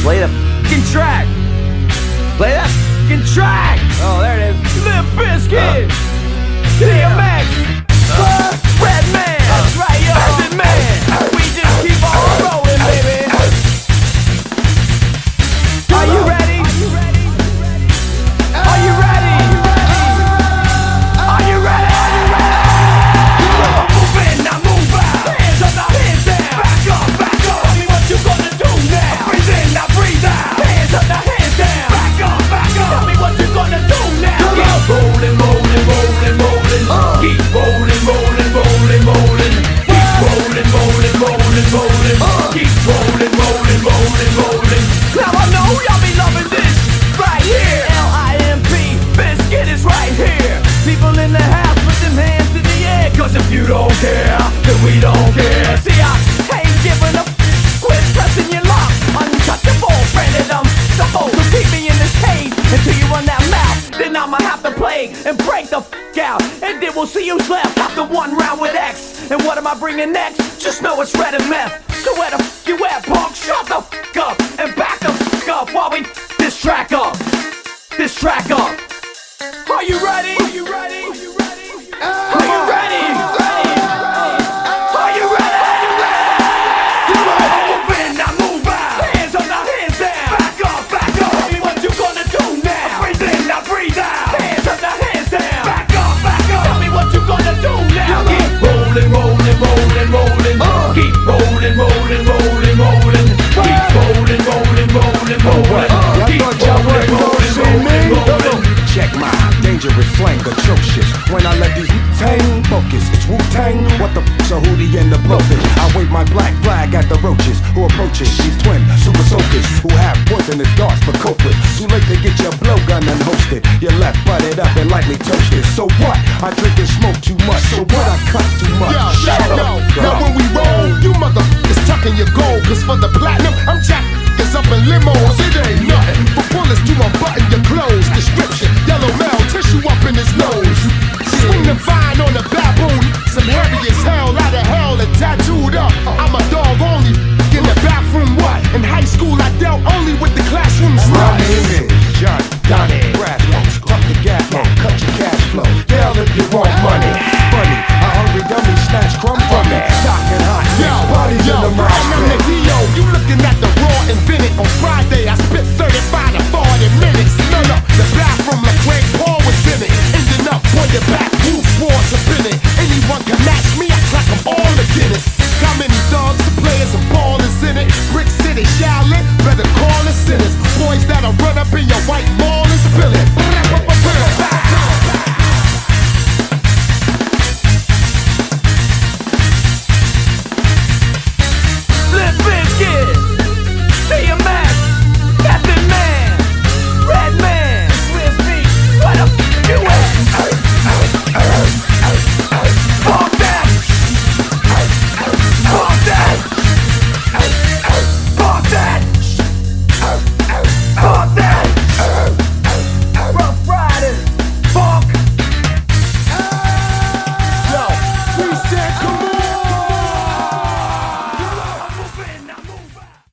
Play the f***ing track. Play that f***ing track. Oh, there it is. Limp Bizkit. DMX. Redman. That's right, yo. Acid Man. We just keep on rolling, baby. Are you ready? Are you ready? Are you ready? Move in, now move out. Hands up, now hands down. Back up, back up. Tell me what you gonna do now. Breathe in, now breathe out. Hands up, now hands down. Back up, back up. Tell me what you gonna do now. Keep rolling, rolling, rolling, rolling. Keep rolling, rolling, rolling, rolling. Keep rolling, rolling, rolling, rolling. Keep rolling, rolling, rolling, rolling. Now I know y'all be loving this right here. L-I-M-P, Bizkit is right here. People in the house, put them hands in the air. Cause if you don't care, then we don't care. See, I ain't giving up. Quit pressing your luck. Untouchable, branded supposed to keep me in this cage until you run that mouth. Then I'ma have to play and break the f*** out. And then we'll see who's left after one round with X. And what am I bringing next? Just know it's red and meth. So where the f*** you at, punk? Shut the f*** up and back the f*** up while we this track up. This track up. Are you ready? Are you ready? Are you ready? Are you ready? Are you ready? Move in, now move out. Hands up, now hands down. Back up, back up. Tell me what you gonna do now. Breathe in, now breathe out. Hands up, now hands down. Back up, back up. Tell me what you gonna do now. Keep rolling, rolling, rolling, rolling. Keep rolling, rolling, rolling, rolling. Keep rolling, rolling, rolling, rolling. Keep rolling, rolling, rolling, rolling. Check my dangerous slang, atrocious. When I let these tang focus, it's Wu-Tang. What the f***'s a hoodie and the blowfish? I wave my black flag at the roaches who approaches these twin super soakers who have poisonous darts for cope with. Too late to get your blowgun unhosted. You're left butted up and lightly toasted. So what? I drink and smoke too much. So what? I cut too much. Yo, Shut up. now when we roll, you motherfuckers tucking your gold. Cause for the platinum, I'm jacking up in limos. It ain't nothing. For bullets to unbutton your clothes. Description, yellow male, tissue up in his nose. Swing the vine on the baboon. Some heavy as hell, out of hell and tattooed up. I'm a dog only in the bathroom. What? In high school I dealt only with the classrooms. My name is John Donnie Brass. Tuck the gas on, cut your cash flow. Yell if you want money. Funny, a hungry dummy snatch crumb from me. Shocking hot, bodies in the and I'm the D.O. You looking at the raw invented. On Friday I spit 35 to 40 minutes. No, the bathroom like Craig Paul was in it. Ending up on your back, roof walls up in it. Anyone can match me, I crack them all to Guinness. How many dogs, the players and ballers in it? Brick City, Shaolin, better call the sinners. Boys that'll run up in your white mall.